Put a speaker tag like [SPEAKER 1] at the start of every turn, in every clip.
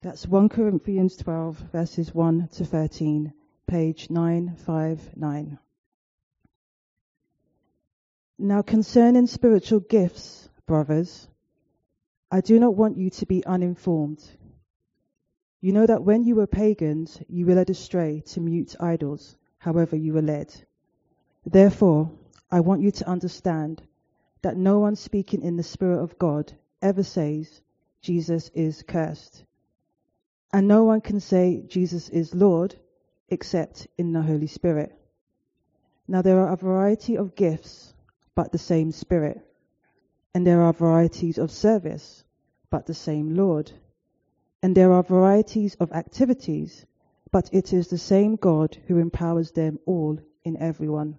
[SPEAKER 1] That's 1 Corinthians 12, verses 1 to 13, page 959. Now concerning spiritual gifts, brothers, I do not want you to be uninformed. You know that when you were pagans, you were led astray to mute idols, however you were led. Therefore, I want you to understand that no one speaking in the Spirit of God ever says, Jesus is cursed. And no one can say Jesus is Lord except in the Holy Spirit. Now there are a variety of gifts, but the same Spirit. And there are varieties of service, but the same Lord. And there are varieties of activities, but it is the same God who empowers them all in everyone.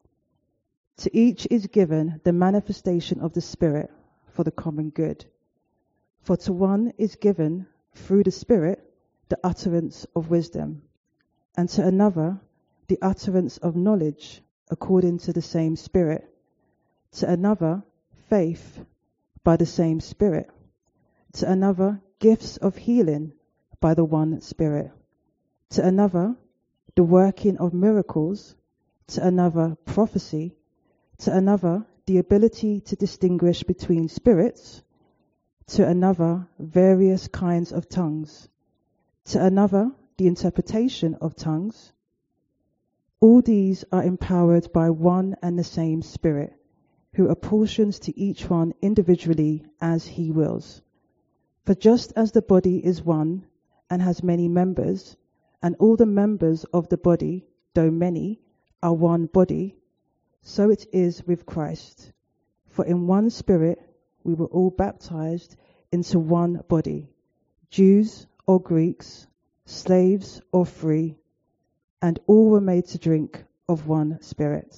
[SPEAKER 1] To each is given the manifestation of the Spirit for the common good. For to one is given, through the Spirit, the utterance of wisdom, and to another the utterance of knowledge according to the same Spirit, to another faith by the same Spirit, to another gifts of healing by the one Spirit, to another the working of miracles, to another prophecy, to another the ability to distinguish between spirits, to another various kinds of tongues, to another the interpretation of tongues. All these are empowered by one and the same Spirit, who apportions to each one individually as he wills. For just as the body is one and has many members, and all the members of the body, though many, are one body, so it is with Christ. For in one Spirit we were all baptized into one body, Jews or Greeks, slaves or free, and all were made to drink of one Spirit.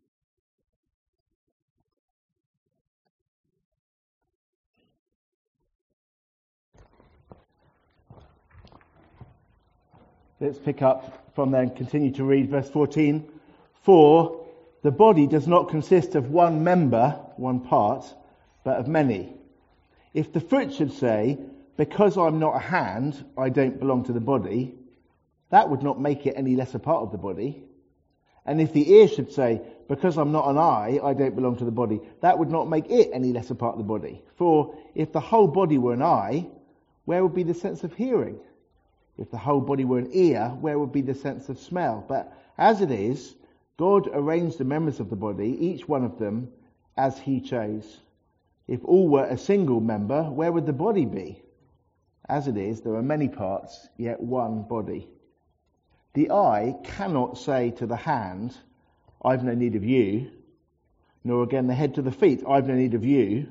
[SPEAKER 2] Let's pick up from there and continue to read verse 14. For the body does not consist of one member, one part, but of many. If the foot should say, because I'm not a hand, I don't belong to the body, that would not make it any less a part of the body. And if the ear should say, because I'm not an eye, I don't belong to the body, that would not make it any less a part of the body. For if the whole body were an eye, where would be the sense of hearing? If the whole body were an ear, where would be the sense of smell? But as it is, God arranged the members of the body, each one of them, as he chose. If all were a single member, where would the body be? As it is, there are many parts, yet one body. The eye cannot say to the hand, I've no need of you, nor again the head to the feet, I've no need of you.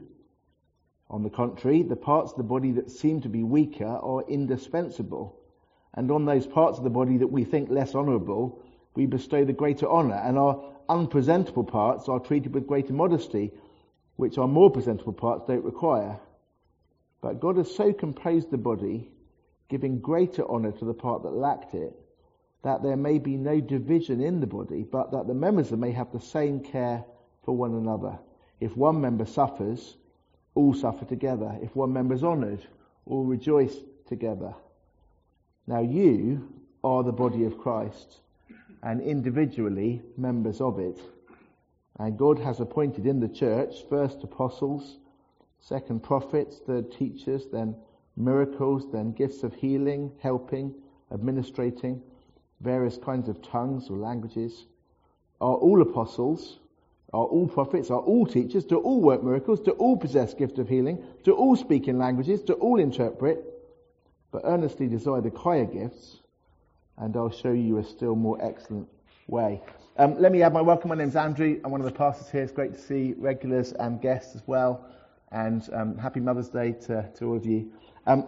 [SPEAKER 2] On the contrary, the parts of the body that seem to be weaker are indispensable. And on those parts of the body that we think less honourable, we bestow the greater honour, and our unpresentable parts are treated with greater modesty, which our more presentable parts don't require. But God has so composed the body, giving greater honour to the part that lacked it, that there may be no division in the body, but that the members may have the same care for one another. If one member suffers, all suffer together. If one member is honoured, all rejoice together. Now you are the body of Christ, and individually members of it. And God has appointed in the church first apostles, second prophets, third teachers, then miracles, then gifts of healing, helping, administrating, various kinds of tongues or languages. Are all apostles? Are all prophets? Are all teachers? Do all work miracles? Do all possess gift of healing? Do all speak in languages? Do all interpret? But earnestly desire the higher gifts, and I'll show you a still more excellent way. Let me add my welcome. My name's Andrew. I'm one of the pastors here. It's great to see regulars and guests as well. And happy Mother's Day to all of you.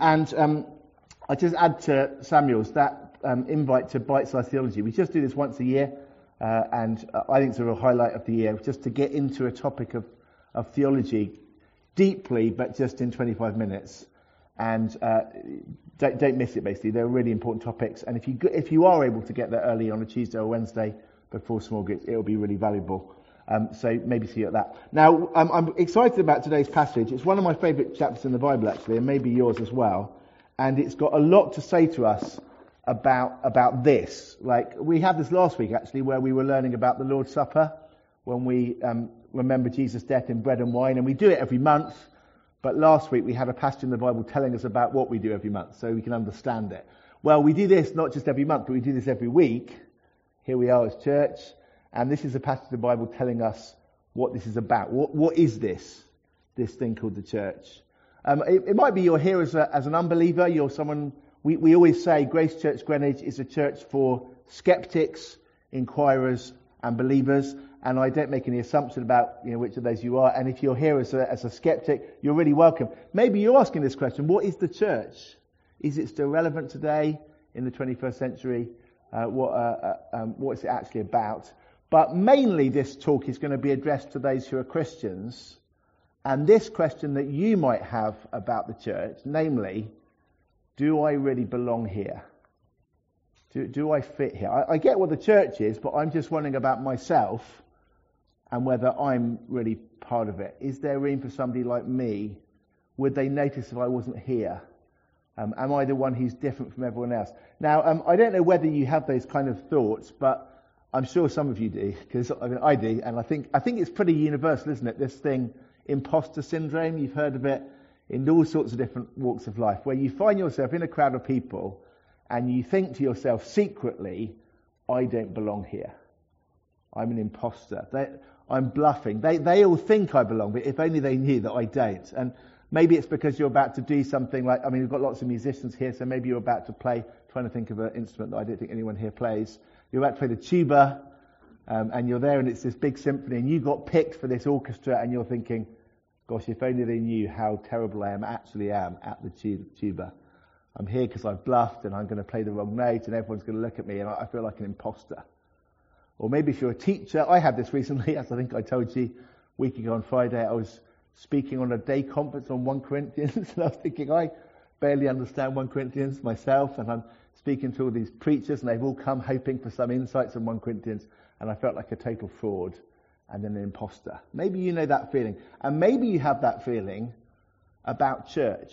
[SPEAKER 2] I just add to Samuel's that invite to Bite-Sized Theology. We just do this once a year, and I think it's a real highlight of the year, just to get into a topic of theology deeply, but just in 25 minutes. And don't miss it, basically. They're really important topics. And if you are able to get there early on a Tuesday or Wednesday before small groups, it'll be really valuable. So maybe see you at that. Now, I'm excited about today's passage. It's one of my favourite chapters in the Bible, actually, and maybe yours as well. And it's got a lot to say to us about this. Like, we had this last week, actually, where we were learning about the Lord's Supper, when we remember Jesus' death in bread and wine, and we do it every month. But last week we had a passage in the Bible telling us about what we do every month, so we can understand it. Well, we do this not just every month, but we do this every week. Here we are as church, and this is a passage of the Bible telling us what this is about. What is this thing called the church? It might be you're here as an unbeliever. You're someone. We always say Grace Church Greenwich is a church for skeptics, inquirers, and believers. And I don't make any assumption about which of those you are. And if you're here as a skeptic, you're really welcome. Maybe you're asking this question: what is the church? Is it still relevant today in the 21st century? What is it actually about? But mainly, this talk is going to be addressed to those who are Christians. And this question that you might have about the church, namely, do I really belong here? Do I fit here? I get what the church is, but I'm just wondering about myself and whether I'm really part of it. Is there room for somebody like me? Would they notice if I wasn't here? Am I the one who's different from everyone else? Now, I don't know whether you have those kind of thoughts, but I'm sure some of you do, because I do, and I think it's pretty universal, isn't it? This thing, imposter syndrome. You've heard of it in all sorts of different walks of life, where you find yourself in a crowd of people and you think to yourself secretly, I don't belong here. I'm an imposter. I'm bluffing. They all think I belong, but if only they knew that I don't. And maybe it's because you're about to do something like, we've got lots of musicians here, so maybe you're about to play, trying to think of an instrument that I don't think anyone here plays. You're about to play the tuba, and you're there and it's this big symphony, and you got picked for this orchestra, and you're thinking, gosh, if only they knew how terrible I actually am at the tuba. I'm here because I've bluffed and I'm going to play the wrong note and everyone's going to look at me and I feel like an imposter. Or maybe if you're a teacher, I had this recently, as I think I told you a week ago on Friday, I was speaking on a day conference on 1 Corinthians, and I was thinking, I barely understand 1 Corinthians myself, and I'm speaking to all these preachers, and they've all come hoping for some insights on 1 Corinthians, and I felt like a total fraud and then an imposter. Maybe you know that feeling, and maybe you have that feeling about church,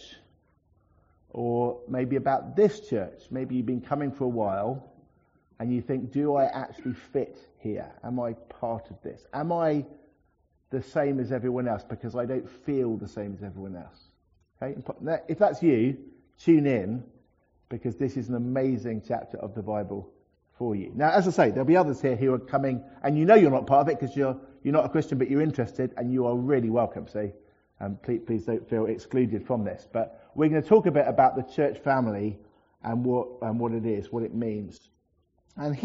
[SPEAKER 2] or maybe about this church. Maybe you've been coming for a while, and you think, do I actually fit here? Am I part of this? Am I the same as everyone else because I don't feel the same as everyone else? Okay? If that's you, tune in, because this is an amazing chapter of the Bible for you. Now, as I say, there'll be others here who are coming, and you know you're not part of it because you're not a Christian, but you're interested, and you are really welcome. So please don't feel excluded from this. But we're going to talk a bit about the church family and what it is, what it means. And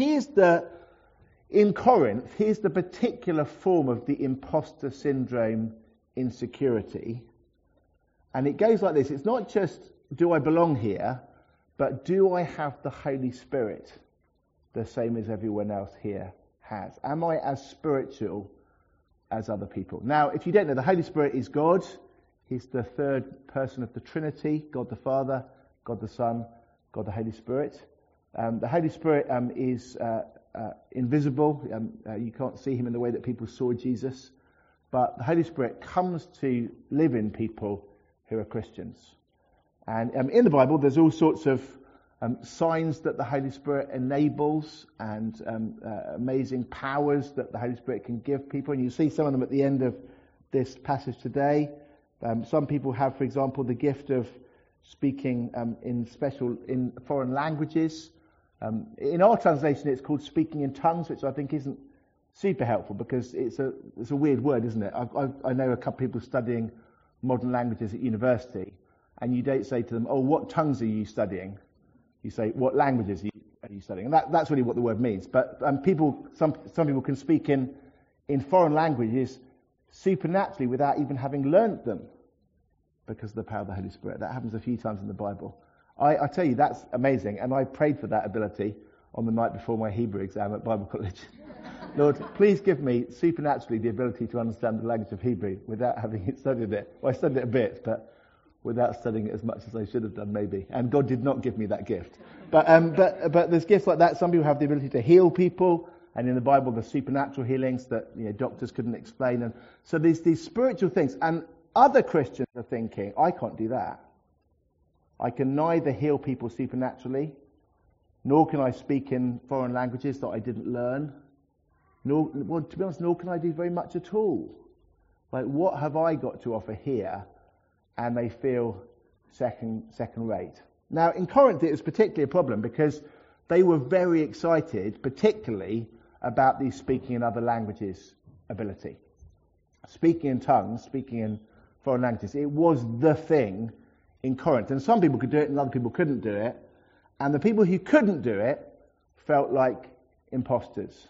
[SPEAKER 2] in Corinth, here's the particular form of the imposter syndrome insecurity. And it goes like this. It's not just, do I belong here, but do I have the Holy Spirit the same as everyone else here has? Am I as spiritual as other people? Now, if you don't know, the Holy Spirit is God. He's the third person of the Trinity, God the Father, God the Son, God the Holy Spirit. The Holy Spirit is invisible. You can't see him in the way that people saw Jesus. But the Holy Spirit comes to live in people who are Christians. And in the Bible, there's all sorts of signs that the Holy Spirit enables, and amazing powers that the Holy Spirit can give people. And you see some of them at the end of this passage today. Some people have, for example, the gift of speaking in foreign languages. In our translation, it's called speaking in tongues, which I think isn't super helpful because it's a weird word, isn't it? I know a couple of people studying modern languages at university, and you don't say to them, "Oh, what tongues are you studying?" You say, "What languages are you studying?" And that's really what the word means. But some people can speak in foreign languages supernaturally without even having learnt them because of the power of the Holy Spirit. That happens a few times in the Bible. I tell you, that's amazing, and I prayed for that ability on the night before my Hebrew exam at Bible College. Lord, please give me supernaturally the ability to understand the language of Hebrew without having studied it. Well, I studied it a bit, but without studying it as much as I should have done, maybe. And God did not give me that gift. But there's gifts like that. Some people have the ability to heal people, and in the Bible, there's supernatural healings that doctors couldn't explain. And so there's these spiritual things, and other Christians are thinking, I can't do that. I can neither heal people supernaturally, nor can I speak in foreign languages that I didn't learn, nor, well, to be honest, nor can I do very much at all. Like, what have I got to offer here? And they feel second rate. Now, in Corinth, it was particularly a problem because they were very excited, particularly about the speaking in other languages ability. Speaking in tongues, speaking in foreign languages, it was the thing in Corinth. And some people could do it and other people couldn't do it. And the people who couldn't do it felt like imposters.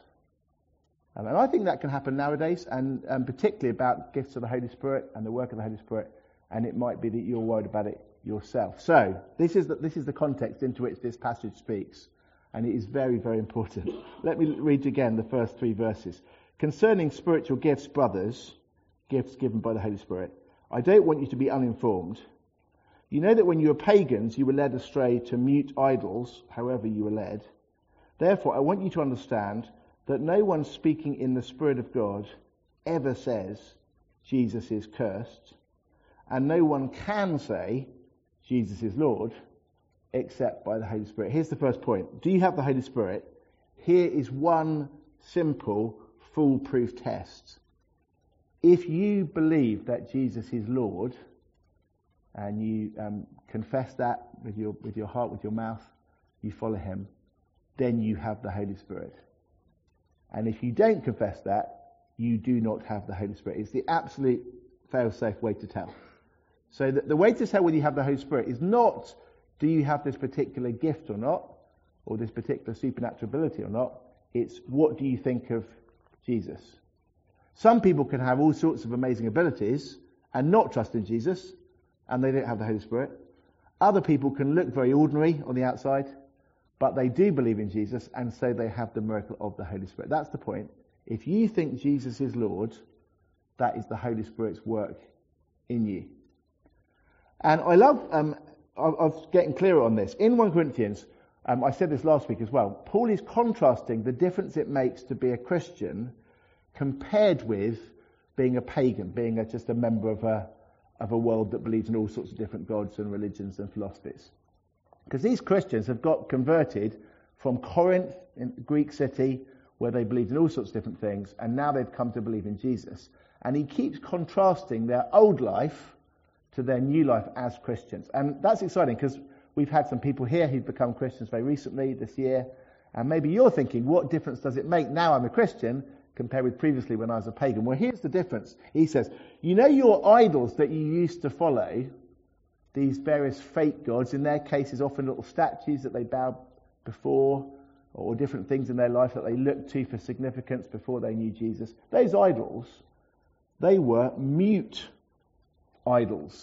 [SPEAKER 2] And I think that can happen nowadays, and particularly about gifts of the Holy Spirit and the work of the Holy Spirit, and it might be that you're worried about it yourself. So, this is the context into which this passage speaks, and it is very, very important. Let me read again the first 3 verses. Concerning spiritual gifts, brothers, gifts given by the Holy Spirit, I don't want you to be uninformed. You know that when you were pagans, you were led astray to mute idols, however you were led. Therefore, I want you to understand that no one speaking in the Spirit of God ever says Jesus is cursed, and no one can say Jesus is Lord except by the Holy Spirit. Here's the first point. Do you have the Holy Spirit? Here is one simple, foolproof test. If you believe that Jesus is Lord, and you confess that with your heart, with your mouth, you follow him, then you have the Holy Spirit. And if you don't confess that, you do not have the Holy Spirit. It's the absolute fail-safe way to tell. So the way to tell whether you have the Holy Spirit is not, do you have this particular gift or not, or this particular supernatural ability or not. It's, what do you think of Jesus? Some people can have all sorts of amazing abilities and not trust in Jesus, and they don't have the Holy Spirit. Other people can look very ordinary on the outside, but they do believe in Jesus, and so they have the miracle of the Holy Spirit. That's the point. If you think Jesus is Lord, that is the Holy Spirit's work in you. And I love, I was getting clearer on this. In 1 Corinthians, I said this last week as well, Paul is contrasting the difference it makes to be a Christian compared with being a pagan, being just a member of a world that believes in all sorts of different gods and religions and philosophies. Because these Christians have got converted from Corinth, in the Greek city, where they believed in all sorts of different things, and now they've come to believe in Jesus. And he keeps contrasting their old life to their new life as Christians. And that's exciting, because we've had some people here who've become Christians very recently, this year, and maybe you're thinking, what difference does it make now I'm a Christian compared with previously when I was a pagan? Well, here's the difference. He says, you know your idols that you used to follow, these various fake gods, in their cases often little statues that they bow before, or different things in their life that they looked to for significance before they knew Jesus. Those idols, they were mute idols.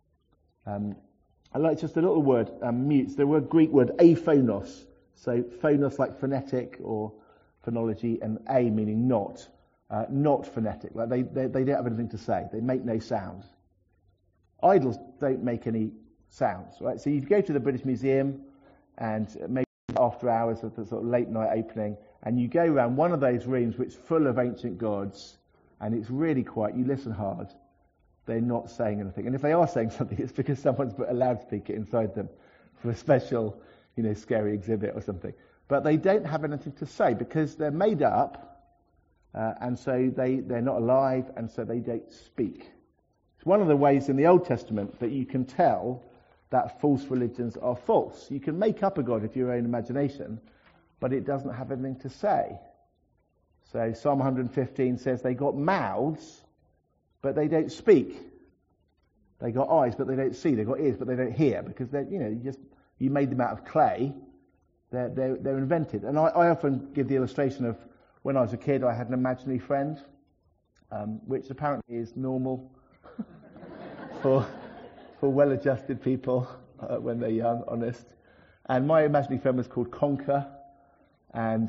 [SPEAKER 2] I like just a little word, mute. The word Greek word aphonos. So phonos like phonetic or phonology, and a meaning not phonetic. Like they don't have anything to say. They make no sound. Idols don't make any sounds, right? So you go to the British Museum, and maybe after hours of the sort of late night opening, and you go around one of those rooms which is full of ancient gods, and it's really quiet. You listen hard. They're not saying anything. And if they are saying something, it's because someone's put a loudspeaker inside them for a special, scary exhibit or something. But they don't have anything to say because they're made up, and so they're not alive, and so they don't speak. It's one of the ways in the Old Testament that you can tell that false religions are false. You can make up a god of your own imagination, but it doesn't have anything to say. So Psalm 115 says they got mouths, but they don't speak. They got eyes, but they don't see. They got ears, but they don't hear, because they're, you made them out of clay. They're invented. And I often give the illustration of when I was a kid, I had an imaginary friend, which apparently is normal for well-adjusted people when they're young, honest. And my imaginary friend was called Conker, and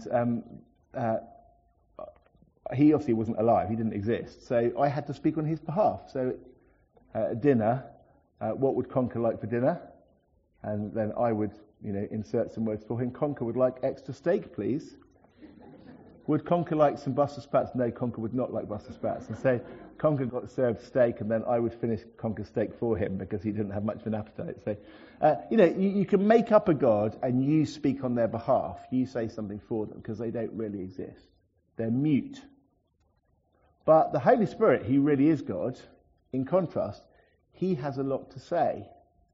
[SPEAKER 2] he obviously wasn't alive, he didn't exist. So I had to speak on his behalf. So at dinner, what would Conker like for dinner? And then I would, insert some words for him. Conker would like extra steak, please. Would Conker like some Brussels sprouts? No, Conker would not like Brussels sprouts. And so Conker got served steak, and then I would finish Conker's steak for him because he didn't have much of an appetite. So, you can make up a God and you speak on their behalf. You say something for them because they don't really exist. They're mute. But the Holy Spirit, who really is God, in contrast, he has a lot to say.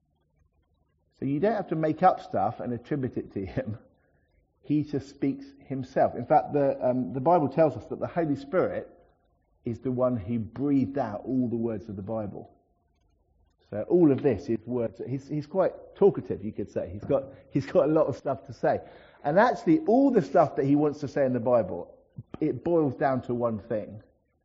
[SPEAKER 2] So you don't have to make up stuff and attribute it to him. He just speaks himself. In fact, the Bible tells us that the Holy Spirit is the one who breathed out all the words of the Bible. So all of this is words. He's quite talkative, you could say. He's got a lot of stuff to say. And actually, all the stuff that he wants to say in the Bible, it boils down to one thing.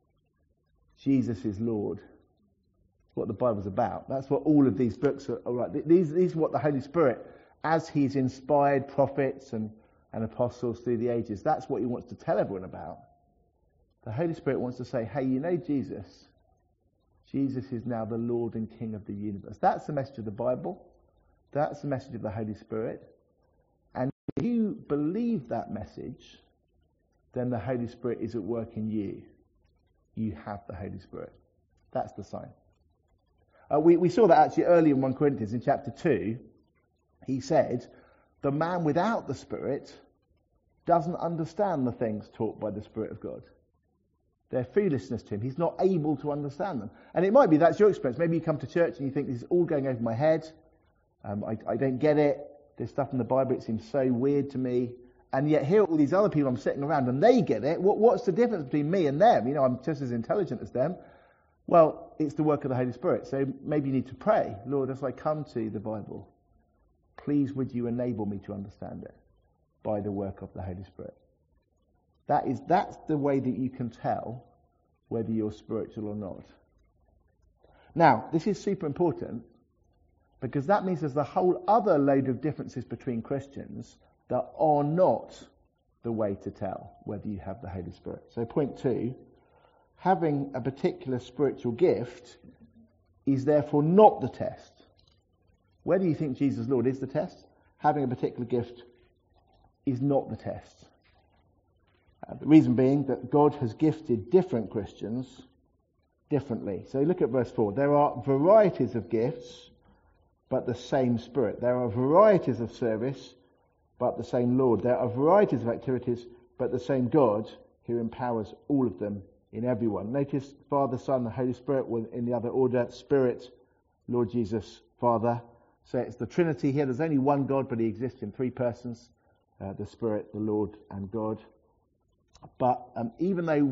[SPEAKER 2] Jesus is Lord. That's what the Bible's about. That's what all of these books are like. These are what the Holy Spirit, as he's inspired prophets and apostles through the ages, that's what he wants to tell everyone about. The Holy Spirit wants to say, hey, you know Jesus? Jesus is now the Lord and King of the universe. That's the message of the Bible. That's the message of the Holy Spirit. And if you believe that message, then the Holy Spirit is at work in you. You have the Holy Spirit. That's the sign. We saw that actually earlier in 1 Corinthians in chapter 2. He said, the man without the Spirit doesn't understand the things taught by the Spirit of God. They're foolishness to him. He's not able to understand them. And it might be that's your experience. Maybe you come to church and you think this is all going over my head. I don't get it. There's stuff in the Bible, it seems so weird to me. And yet here are all these other people I'm sitting around and they get it. What's the difference between me and them? I'm just as intelligent as them. Well, it's the work of the Holy Spirit. So maybe you need to pray. Lord, as I come to the Bible, please would you enable me to understand it by the work of the Holy Spirit. That's the way that you can tell whether you're spiritual or not. Now, this is super important because that means there's a whole other load of differences between Christians that are not the way to tell whether you have the Holy Spirit. So point 2, having a particular spiritual gift is therefore not the test. Whether you think Jesus Lord is the test, having a particular gift is not the test. The reason being that God has gifted different Christians differently. So look at verse 4. There are varieties of gifts, but the same Spirit. There are varieties of service, but the same Lord. There are varieties of activities, but the same God who empowers all of them in everyone. Notice Father, Son, the Holy Spirit were in the other order. Spirit, Lord Jesus, Father. So it's the Trinity here. There's only one God, but he exists in three persons. The Spirit, the Lord, and God. But even though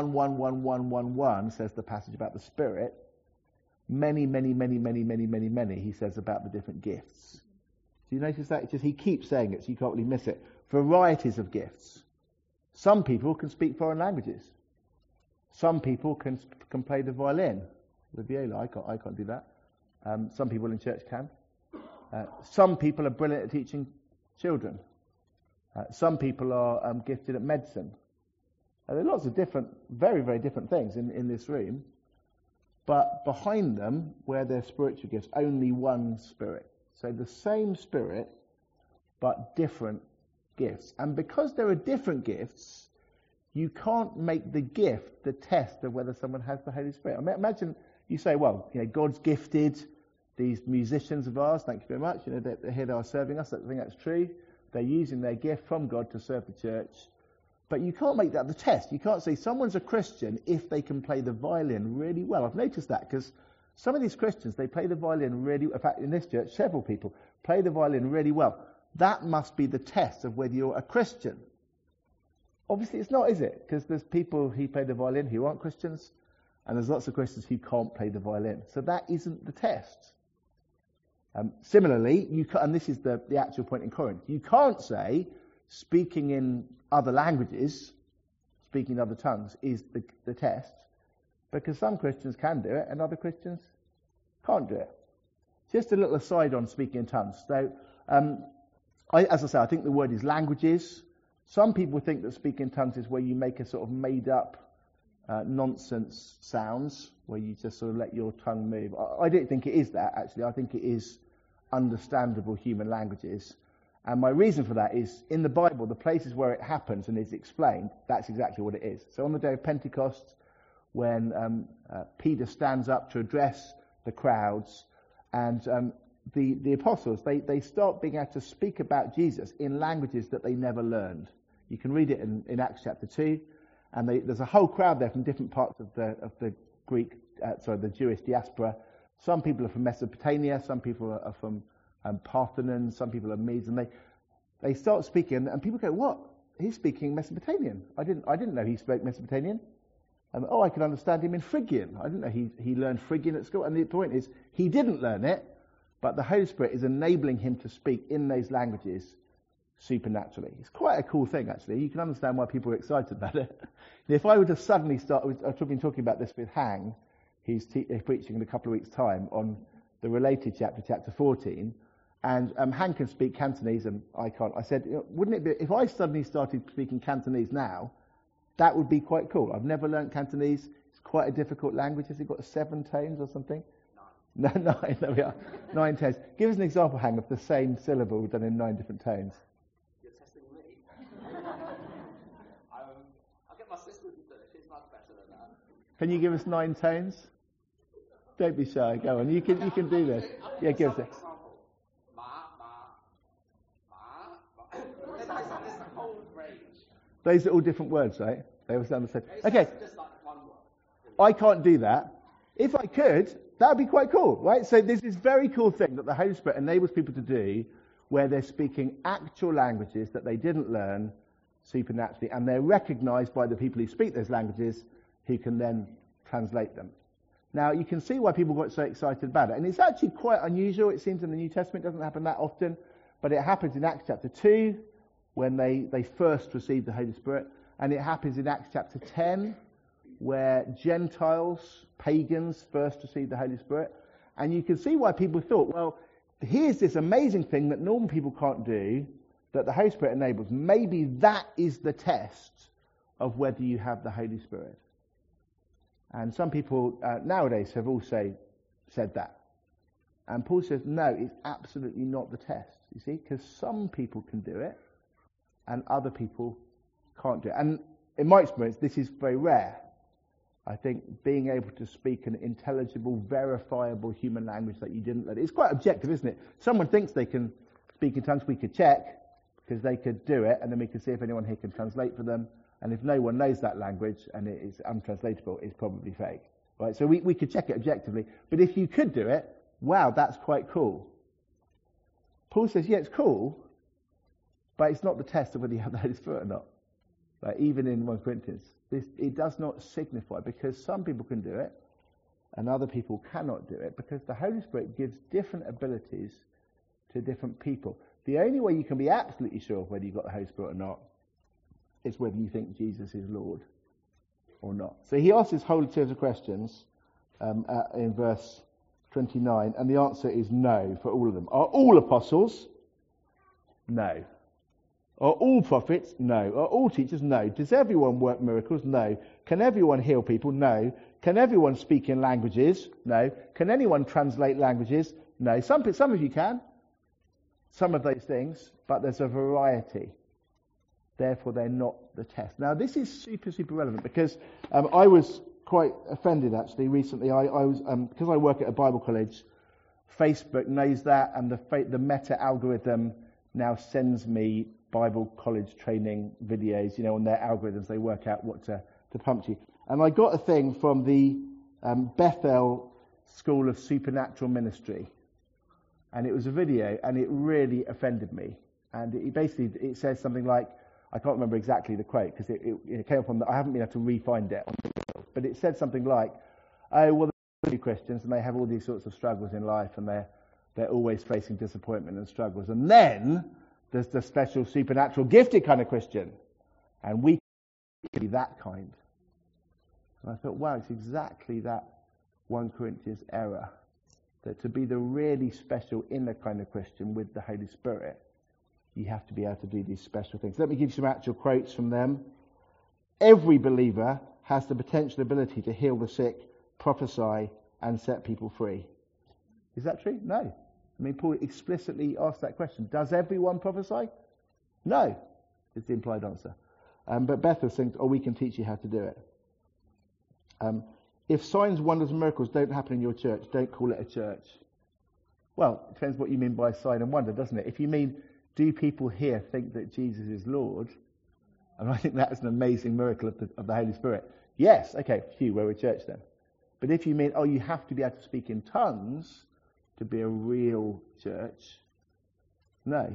[SPEAKER 2] 1 says the passage about the Spirit, many, he says about the different gifts. Do you notice that? It's just he keeps saying it, so you can't really miss it. Varieties of gifts. Some people can speak foreign languages. Some people can play the violin, the viola. I can't do that. Some people in church can. Some people are brilliant at teaching children. Some people are gifted at medicine. There are lots of different, very, very different things in this room. But behind them, where they're spiritual gifts, only one Spirit. So the same Spirit, but different gifts. And because there are different gifts, you can't make the gift the test of whether someone has the Holy Spirit. Imagine you say, well, God's gifted these musicians of ours, thank you very much, they're here, they are serving us. I think that's true. They're using their gift from God to serve the church. But you can't make that the test. You can't say someone's a Christian if they can play the violin really well. I've noticed that because some of these Christians, they play the violin really well. In fact, in this church, several people play the violin really well. That must be the test of whether you're a Christian. Obviously, it's not, is it? Because there's people who play the violin who aren't Christians, and there's lots of Christians who can't play the violin. So that isn't the test. Similarly, and this is the actual point in Corinth, you can't say speaking in other languages, speaking in other tongues, is the test, because some Christians can do it and other Christians can't do it. Just a little aside on speaking in tongues. So, as I say, I think the word is languages. Some people think that speaking in tongues is where you make a sort of made-up nonsense sounds, where you just sort of let your tongue move. I don't think it is that, actually. I think it is understandable human languages. And my reason for that is, in the Bible, the places where it happens and is explained, that's exactly what it is. So on the day of Pentecost, when Peter stands up to address the crowds, and the apostles, they start being able to speak about Jesus in languages that they never learned. You can read it in Acts chapter 2, and there's a whole crowd there from different parts of the the Jewish diaspora. Some people are from Mesopotamia, some people are from Parthenons, some people are Medes, and they start speaking, and people go, "What? He's speaking Mesopotamian? I didn't know he spoke Mesopotamian. I can understand him in Phrygian. I didn't know he learned Phrygian at school." And the point is, he didn't learn it, but the Holy Spirit is enabling him to speak in those languages supernaturally. It's quite a cool thing, actually. You can understand why people are excited about it. If I were to suddenly start, I've been talking about this with Hang, he's preaching in a couple of weeks' time on the related chapter 14, and Hang can speak Cantonese and I can't. I said, wouldn't it be, if I suddenly started speaking Cantonese now, that would be quite cool. I've never learnt Cantonese. It's quite a difficult language. Has it got 7 tones or something? 9. No, 9, there we are. 9 tones. Give us an example, Hang, of the same syllable done in 9 different tones.
[SPEAKER 3] You're testing me. I'll get my sister to do it. She's much better than that.
[SPEAKER 2] Can you give us 9 tones? Don't be shy. Go on. You can do this. Yeah, give us it.
[SPEAKER 3] There's a whole range.
[SPEAKER 2] Those are all different words, right? They all sound the same. Okay.
[SPEAKER 3] Just like one word.
[SPEAKER 2] I can't do that. If I could, that would be quite cool, right? So there's this very cool thing that the Holy Spirit enables people to do where they're speaking actual languages that they didn't learn supernaturally, and they're recognized by the people who speak those languages who can then translate them. Now, you can see why people got so excited about it. And it's actually quite unusual, it seems, in the New Testament. It doesn't happen that often. But it happens in Acts chapter 2, when they first received the Holy Spirit. And it happens in Acts chapter 10, where Gentiles, pagans, first received the Holy Spirit. And you can see why people thought, well, here's this amazing thing that normal people can't do, that the Holy Spirit enables. Maybe that is the test of whether you have the Holy Spirit. And some people nowadays have also said that. And Paul says, no, it's absolutely not the test, you see, because some people can do it and other people can't do it. And in my experience, this is very rare. I think being able to speak an intelligible, verifiable human language that you didn't learn, it's quite objective, isn't it? Someone thinks they can speak in tongues, we could check, because they could do it, and then we could see if anyone here can translate for them. And if no one knows that language and it is untranslatable, it's probably fake. Right? So we could check it objectively. But if you could do it, wow, that's quite cool. Paul says, yeah, it's cool, but it's not the test of whether you have the Holy Spirit or not. Like, even in 1 Corinthians, it does not signify, because some people can do it and other people cannot do it, because the Holy Spirit gives different abilities to different people. The only way you can be absolutely sure of whether you've got the Holy Spirit or not is whether you think Jesus is Lord or not. So he asks this whole series of questions in verse 29, and the answer is no for all of them. Are all apostles? No. Are all prophets? No. Are all teachers? No. Does everyone work miracles? No. Can everyone heal people? No. Can everyone speak in languages? No. Can anyone translate languages? No. Some of you can. Some of those things, but there's a variety. Therefore, they're not the test. Now, this is super, super relevant, because I was quite offended, actually, recently. I was because I work at a Bible college, Facebook knows that, and the Meta algorithm now sends me Bible college training videos, on their algorithms. They work out what to pump you. And I got a thing from the Bethel School of Supernatural Ministry. And it was a video, and it really offended me. And it says something like, I can't remember exactly the quote, because it came from, I haven't been able to re-find it, but it said something like, oh, well, they're Christians, and they have all these sorts of struggles in life, and they're always facing disappointment and struggles. And then there's the special supernatural gifted kind of Christian, and we can be that kind. And I thought, wow, it's exactly that 1 Corinthians error, that to be the really special inner kind of Christian with the Holy Spirit, you have to be able to do these special things. Let me give you some actual quotes from them. Every believer has the potential ability to heal the sick, prophesy, and set people free. Is that true? No. I mean, Paul explicitly asked that question. Does everyone prophesy? No, is the implied answer. But Beth was saying, we can teach you how to do it. If signs, wonders, and miracles don't happen in your church, don't call it a church. Well, it depends what you mean by sign and wonder, doesn't it? If you mean, do people here think that Jesus is Lord? And I think that's an amazing miracle of the Holy Spirit. Yes, okay, phew, we're a church then. But if you mean, you have to be able to speak in tongues to be a real church, no.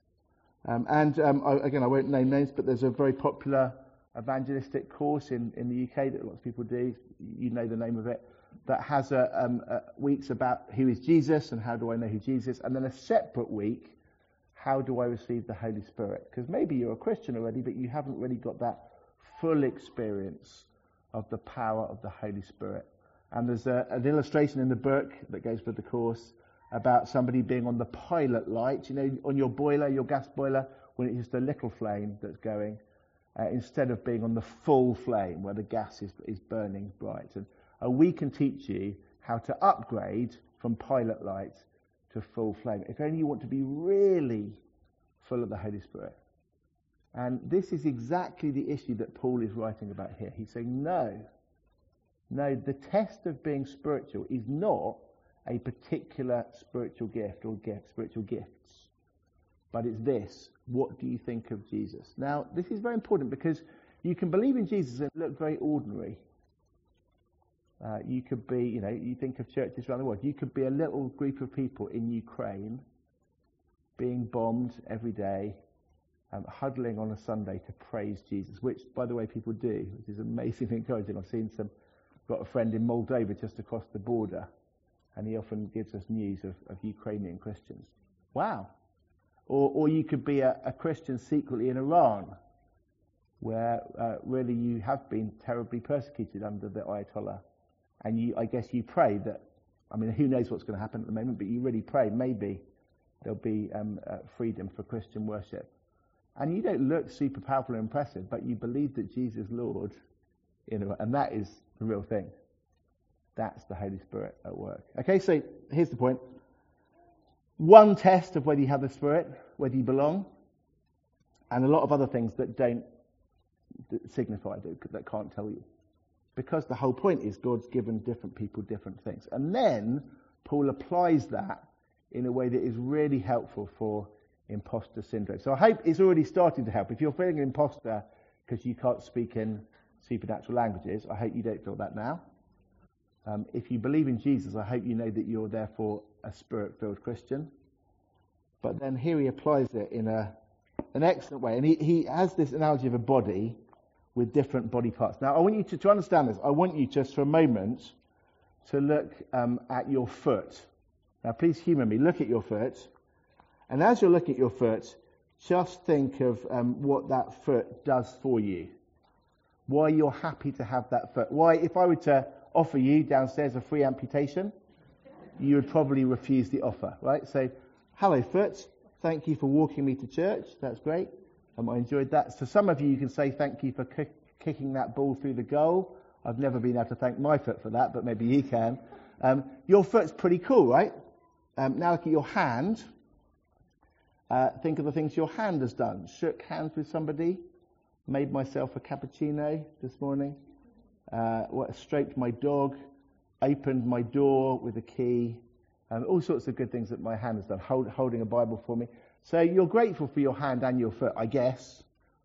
[SPEAKER 2] Again, I won't name names, but there's a very popular evangelistic course in the UK that lots of people do. You know the name of it. That has weeks about who is Jesus and how do I know who Jesus is, and then a separate week, how do I receive the Holy Spirit? Because maybe you're a Christian already, but you haven't really got that full experience of the power of the Holy Spirit. And there's an illustration in the book that goes with the course about somebody being on the pilot light, on your boiler, your gas boiler, when it's just a little flame that's going, instead of being on the full flame where the gas is burning bright. And we can teach you how to upgrade from pilot light to full flame. If only you want to be really full of the Holy Spirit. And this is exactly the issue that Paul is writing about here. He's saying, no, the test of being spiritual is not a particular spiritual gift or spiritual gifts. But it's this. What do you think of Jesus? Now, this is very important because you can believe in Jesus and look very ordinary. You could be, you think of churches around the world. You could be a little group of people in Ukraine being bombed every day, huddling on a Sunday to praise Jesus, which, by the way, people do, which is amazingly encouraging. I've got a friend in Moldova just across the border, and he often gives us news of Ukrainian Christians. Wow. Or you could be a Christian secretly in Iran, where really you have been terribly persecuted under the Ayatollah. And I guess you pray that, who knows what's going to happen at the moment, but you really pray maybe there'll be freedom for Christian worship. And you don't look super powerful and impressive, but you believe that Jesus is Lord, and that is the real thing. That's the Holy Spirit at work. Okay, so here's the point. One test of whether you have the Spirit, whether you belong, and a lot of other things that don't signify, that can't tell you. Because the whole point is God's given different people different things. And then Paul applies that in a way that is really helpful for imposter syndrome. So I hope it's already starting to help. If you're feeling an imposter because you can't speak in supernatural languages, I hope you don't feel that now. If you believe in Jesus, I hope you know that you're therefore a Spirit-filled Christian. But then here he applies it in an excellent way. And he has this analogy of a body with different body parts. Now, I want you to understand this. I want you just for a moment to look at your foot. Now, please humour me. Look at your foot. And as you're looking at your foot, just think of what that foot does for you. Why you're happy to have that foot. Why, if I were to offer you downstairs a free amputation, you would probably refuse the offer, right? So, hello foot, thank you for walking me to church. That's great. I enjoyed that. So some of you can say thank you for kicking that ball through the goal. I've never been able to thank my foot for that, but maybe you can. Your foot's pretty cool, right? Now look at your hand. Think of the things your hand has done. Shook hands with somebody. Made myself a cappuccino this morning. Stroked my dog. Opened my door with a key. All sorts of good things that my hand has done. Holding a Bible for me. So you're grateful for your hand and your foot, I guess.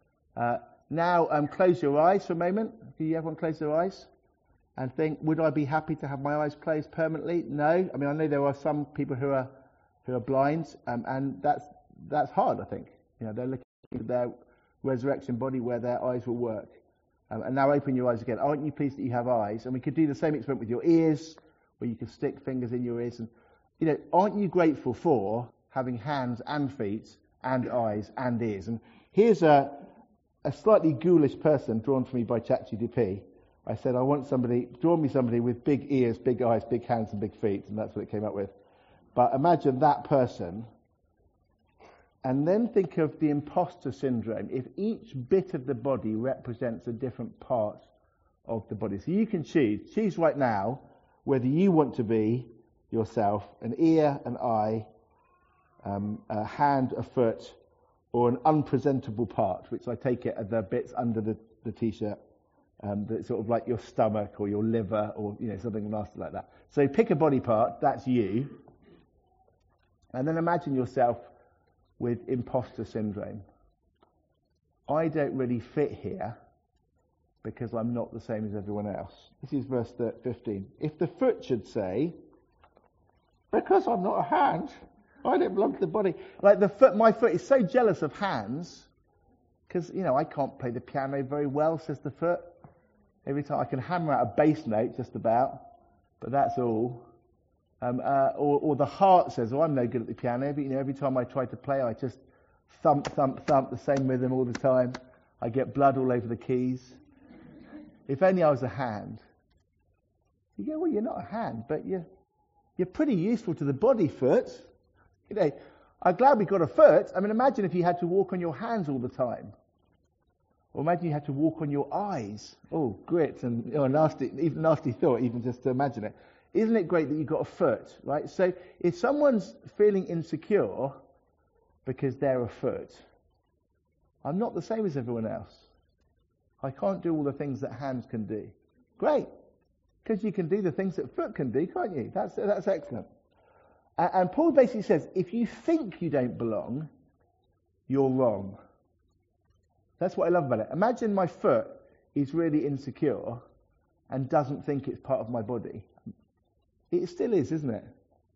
[SPEAKER 2] Now close your eyes for a moment. Do you everyone close their eyes? And think, would I be happy to have my eyes closed permanently? No. I know there are some people who are blind, and that's hard, I think. They're looking at their resurrection body where their eyes will work. And now open your eyes again. Aren't you pleased that you have eyes? And we could do the same experiment with your ears, where you can stick fingers in your ears. And aren't you grateful for having hands and feet and eyes and ears? And here's a slightly ghoulish person drawn for me by ChatGPT. I said, draw me somebody with big ears, big eyes, big hands and big feet, and that's what it came up with. But imagine that person, and then think of the imposter syndrome. If each bit of the body represents a different part of the body. So you can choose right now whether you want to be yourself an ear, an eye, a hand, a foot, or an unpresentable part, which I take it are the bits under the t-shirt, that's sort of like your stomach or your liver or something nasty like that. So pick a body part, that's you, and then imagine yourself with imposter syndrome. I don't really fit here because I'm not the same as everyone else. This is verse 15. If the foot should say, because I'm not a hand, I don't belong to the body. Like my foot is so jealous of hands because, I can't play the piano very well, says the foot. Every time I can hammer out a bass note just about, but that's all. Or the heart says, I'm no good at the piano, but every time I try to play, I just thump, thump, thump, the same rhythm all the time. I get blood all over the keys. If only I was a hand. You go, well, you're not a hand, but you're pretty useful to the body, foot. I'm glad we got a foot. I mean, imagine if you had to walk on your hands all the time. Or imagine you had to walk on your eyes. Oh, grit and nasty thought, even just to imagine it. Isn't it great that you've got a foot, right? So if someone's feeling insecure because they're a foot, I'm not the same as everyone else. I can't do all the things that hands can do. Great, because you can do the things that foot can do, can't you? That's excellent. And Paul basically says, if you think you don't belong, you're wrong. That's what I love about it. Imagine my foot is really insecure and doesn't think it's part of my body. It still is, isn't it?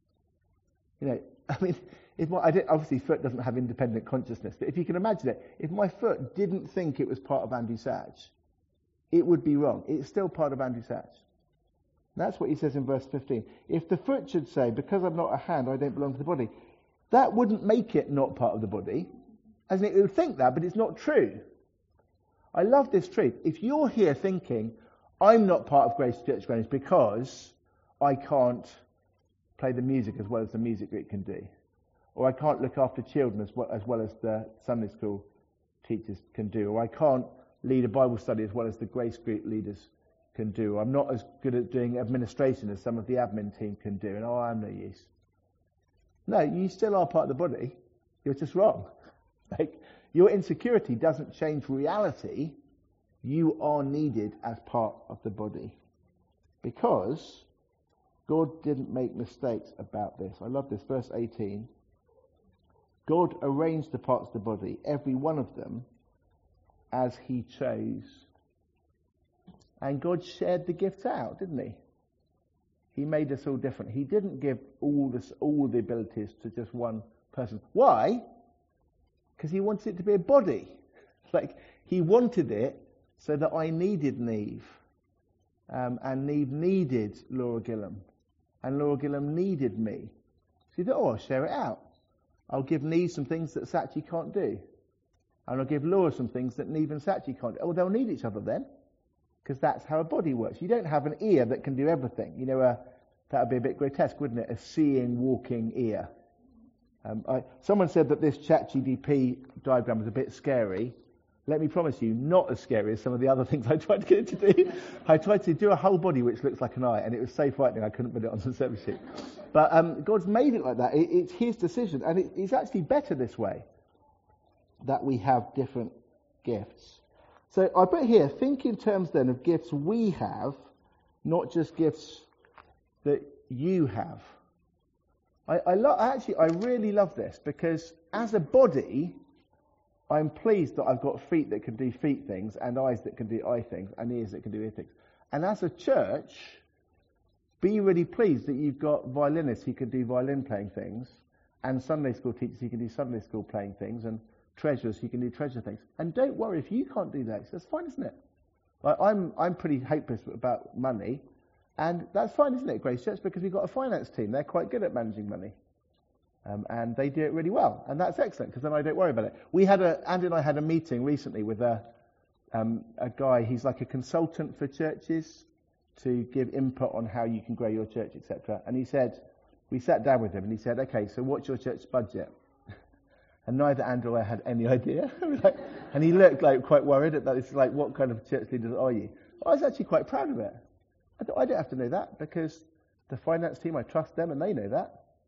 [SPEAKER 2] I mean, obviously foot doesn't have independent consciousness, but if you can imagine it, if my foot didn't think it was part of Andrew Satch, it would be wrong. It's still part of Andrew Satch. That's what he says in verse 15. If the foot should say, because I'm not a hand, I don't belong to the body, that wouldn't make it not part of the body. As in, it would think that, but it's not true. I love this truth. If you're here thinking, I'm not part of Grace Church Greenwich because I can't play the music as well as the music group can do, or I can't look after children as well as the Sunday school teachers can do, or I can't lead a Bible study as well as the Grace group leaders can do, or I'm not as good at doing administration as some of the admin team can do, and I'm no use. No, you still are part of the body. You're just wrong. Your insecurity doesn't change reality. You are needed as part of the body. Because God didn't make mistakes about this. I love this, verse 18. God arranged the parts of the body, every one of them, as he chose. And God shared the gifts out, didn't he? He made us all different. He didn't give all the abilities to just one person. Why? Because he wanted it to be a body. He wanted it so that I needed Neve. And Neve needed Laura Gillam. And Laura Gillam needed me. So he thought, I'll share it out. I'll give Neve some things that Sachi can't do. And I'll give Laura some things that Neve and Sachi can't do. Oh, they'll need each other then. Because that's how a body works. You don't have an ear that can do everything. That would be a bit grotesque, wouldn't it? A seeing, walking ear. Someone said that this ChatGPT diagram was a bit scary. Let me promise you, not as scary as some of the other things I tried to get it to do. I tried to do a whole body which looks like an eye, and it was so frightening I couldn't put it on the service sheet. But God's made it like that. It's his decision, and it's actually better this way, that we have different gifts. So I put here, think in terms then of gifts we have, not just gifts that you have. I really love this, because as a body, I'm pleased that I've got feet that can do feet things, and eyes that can do eye things, and ears that can do ear things. And as a church, be really pleased that you've got violinists who can do violin playing things, and Sunday school teachers who can do Sunday school playing things, and treasurers who can do treasure things. And don't worry if you can't do that. That's fine, isn't it? I'm pretty hopeless about money, and that's fine, isn't it, Grace Church? Because we've got a finance team. They're quite good at managing money. And they do it really well. And that's excellent, because then I don't worry about it. Andy and I had a meeting recently with a guy. He's like a consultant for churches to give input on how you can grow your church, etc. And he said, we sat down with him, and he said, okay, so what's your church budget? And neither Andrew or I had any idea. And he looked quite worried at that. It's what kind of church leaders are you? I was actually quite proud of it. I don't have to know that, because the finance team, I trust them and they know that.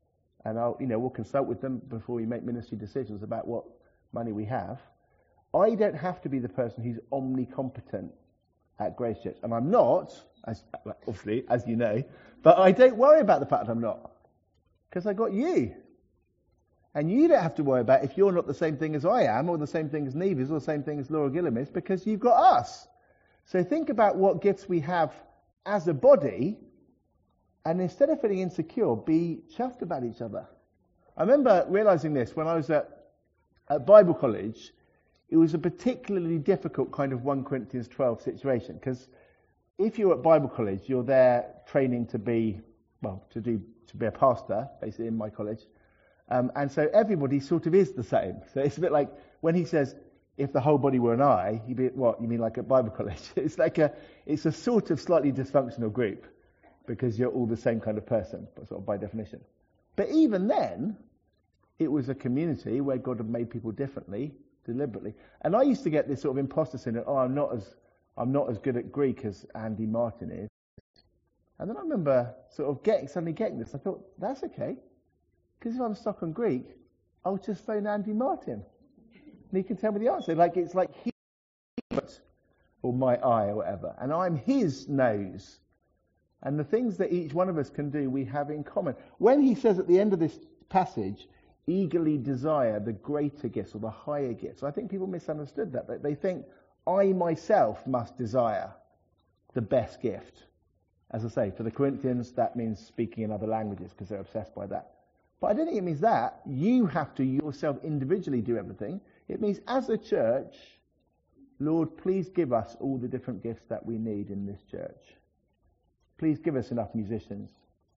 [SPEAKER 2] and we'll consult with them before we make ministry decisions about what money we have. I don't have to be the person who's omnicompetent at Grace Church, and I'm not, obviously, as you know, but I don't worry about the fact I'm not, because I got you. And you don't have to worry about if you're not the same thing as I am, or the same thing as Nevis, or the same thing as Laura Gillam is, because you've got us. So think about what gifts we have as a body, and instead of feeling insecure, be chuffed about each other. I remember realizing this when I was at Bible college. It was a particularly difficult kind of 1 Corinthians 12 situation, because if you're at Bible college, you're there training to be a pastor, basically, in my college. And so everybody sort of is the same. So it's a bit like when he says, if the whole body were an eye, you'd be, what? You mean like at Bible college? It's a sort of slightly dysfunctional group, because you're all the same kind of person, sort of by definition. But even then, it was a community where God had made people differently, deliberately. And I used to get this sort of imposter syndrome, I'm not as good at Greek as Andy Martin is. And then I remember sort of suddenly getting this. I thought, that's okay. Because if I'm stuck on Greek, I'll just phone Andy Martin. And he can tell me the answer. It's like his foot or my eye or whatever. And I'm his nose. And the things that each one of us can do, we have in common. When he says at the end of this passage, eagerly desire the greater gifts or the higher gifts, I think people misunderstood that. They think, I myself must desire the best gift. As I say, for the Corinthians, that means speaking in other languages, because they're obsessed by that. But I don't think it means that you have to yourself individually do everything. It means as a church, Lord, please give us all the different gifts that we need in this church. Please give us enough musicians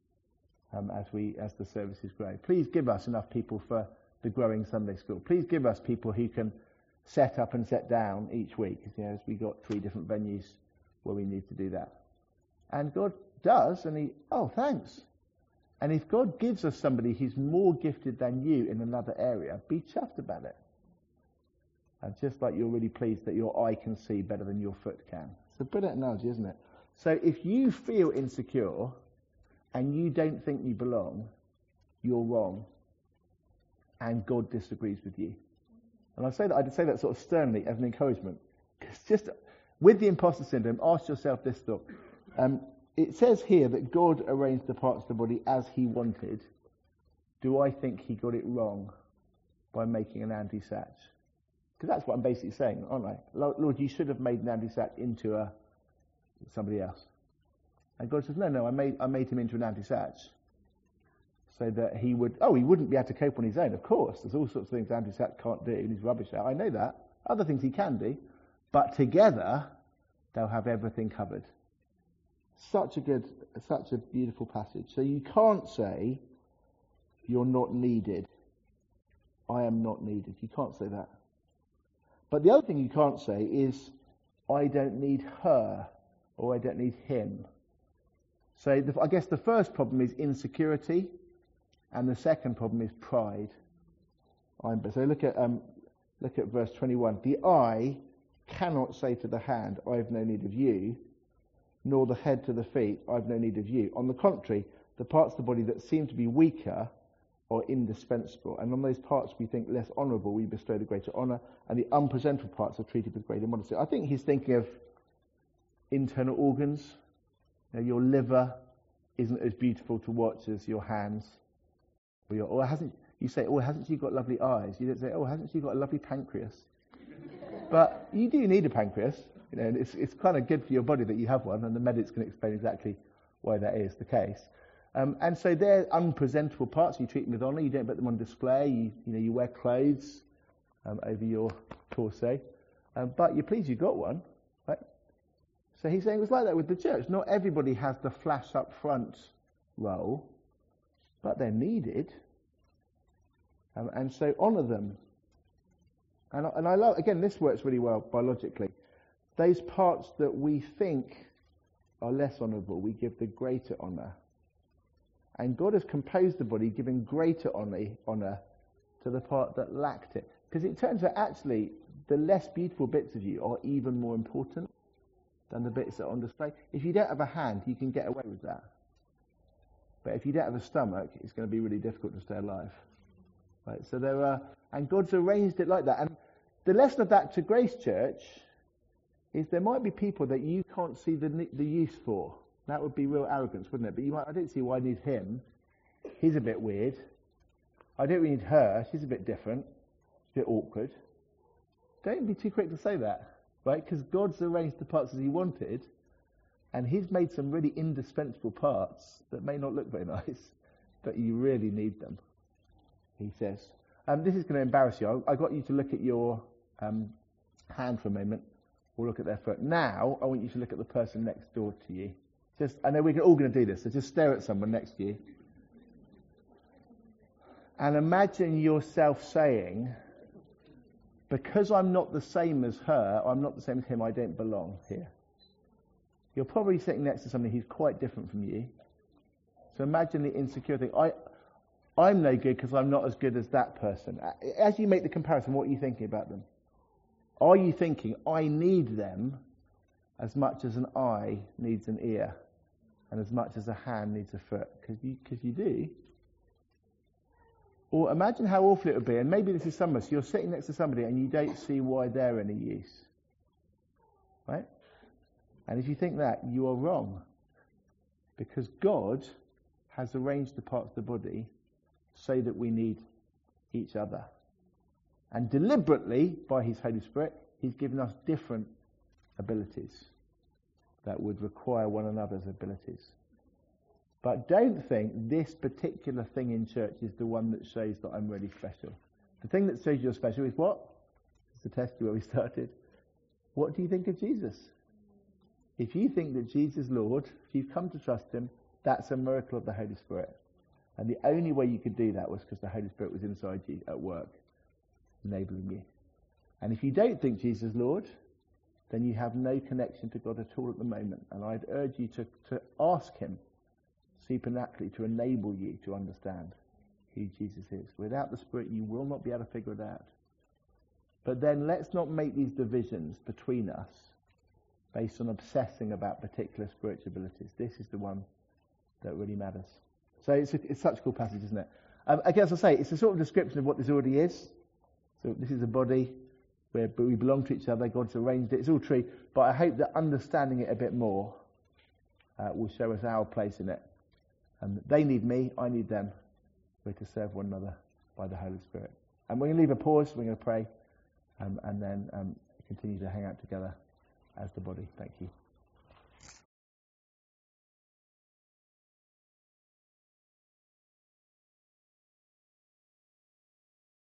[SPEAKER 2] as the services grow. Please give us enough people for the growing Sunday school. Please give us people who can set up and set down each week, as we got 3 different venues where we need to do that. And God does, and thanks. And if God gives us somebody who's more gifted than you in another area, be chuffed about it. And just like you're really pleased that your eye can see better than your foot can. It's a brilliant analogy, isn't it? So if you feel insecure and you don't think you belong, you're wrong. And God disagrees with you. And I'd say that sort of sternly as an encouragement. Because just with the imposter syndrome, ask yourself this thought. It says here that God arranged the parts of the body as he wanted. Do I think he got it wrong by making an Andy Satch? Because that's what I'm basically saying, aren't I? Lord, you should have made an Andy Satch into somebody else. And God says, no, I made him into an Andy Satch. So that he wouldn't be able to cope on his own. Of course, there's all sorts of things Andy Satch can't do, and he's rubbish at. I know that. Other things he can do. But together, they'll have everything covered. Such a beautiful passage. So you can't say, you're not needed. I am not needed. You can't say that. But the other thing you can't say is, I don't need her, or I don't need him. So I guess the first problem is insecurity, and the second problem is pride. So look at verse 21. The eye cannot say to the hand, I have no need of you, nor the head to the feet, I have no need of you. On the contrary, the parts of the body that seem to be weaker are indispensable. And on those parts we think less honourable, we bestow the greater honour, and the unpresentable parts are treated with greater modesty. I think he's thinking of internal organs. Your liver isn't as beautiful to watch as your hands. Hasn't she got lovely eyes? You don't say, hasn't she got a lovely pancreas? But you do need a pancreas. And it's kind of good for your body that you have one, and the medics can explain exactly why that is the case. And so they're unpresentable parts. You treat them with honour. You don't put them on display. You wear clothes over your torso. But you're pleased you got one, right? So he's saying it was like that with the church. Not everybody has the flash up front role, but they're needed. And so honour them. And I love, again, this works really well biologically. Those parts that we think are less honourable, we give the greater honour. And God has composed the body, giving greater honour to the part that lacked it. Because it turns out, actually, the less beautiful bits of you are even more important than the bits that are on display. If you don't have a hand, you can get away with that. But if you don't have a stomach, it's going to be really difficult to stay alive. Right? So and God's arranged it like that. And the lesson of that to Grace Church is there might be people that you can't see the use for. That would be real arrogance, wouldn't it? But I don't see why I need him. He's a bit weird. I don't really need her. She's a bit different. A bit awkward. Don't be too quick to say that, right? Because God's arranged the parts as he wanted, and he's made some really indispensable parts that may not look very nice, but you really need them, he says. This is going to embarrass you. I got you to look at your hand for a moment, or look at their foot. Now, I want you to look at the person next door to you. I know we're all going to do this, so just stare at someone next to you. And imagine yourself saying, because I'm not the same as her, I'm not the same as him, I don't belong here. You're probably sitting next to somebody who's quite different from you. So imagine the insecure thing. I'm no good because I'm not as good as that person. As you make the comparison, what are you thinking about them? Are you thinking, I need them as much as an eye needs an ear, and as much as a hand needs a foot? Because you do. Or imagine how awful it would be, and maybe this is some of us, you're sitting next to somebody and you don't see why they're any use. Right? And if you think that, you are wrong. Because God has arranged the parts of the body so that we need each other. And deliberately, by his Holy Spirit, he's given us different abilities that would require one another's abilities. But don't think this particular thing in church is the one that shows that I'm really special. The thing that shows you're special is what? It's the test where we started. What do you think of Jesus? If you think that Jesus is Lord, if you've come to trust him, that's a miracle of the Holy Spirit. And the only way you could do that was because the Holy Spirit was inside you at work, enabling you. And if you don't think Jesus is Lord, then you have no connection to God at all at the moment. And I'd urge you to ask him supernaturally to enable you to understand who Jesus is. Without the Spirit, you will not be able to figure it out. But then let's not make these divisions between us based on obsessing about particular spiritual abilities. This is the one that really matters. So it's such a cool passage, isn't it? Again, as I say, it's a sort of description of what this already is. So this is a body where we belong to each other. God's arranged it. It's all true. But I hope that understanding it a bit more will show us our place in it. And they need me, I need them. We're to serve one another by the Holy Spirit. And we're going to leave a pause, we're going to pray, and then continue to hang out together as the body. Thank you.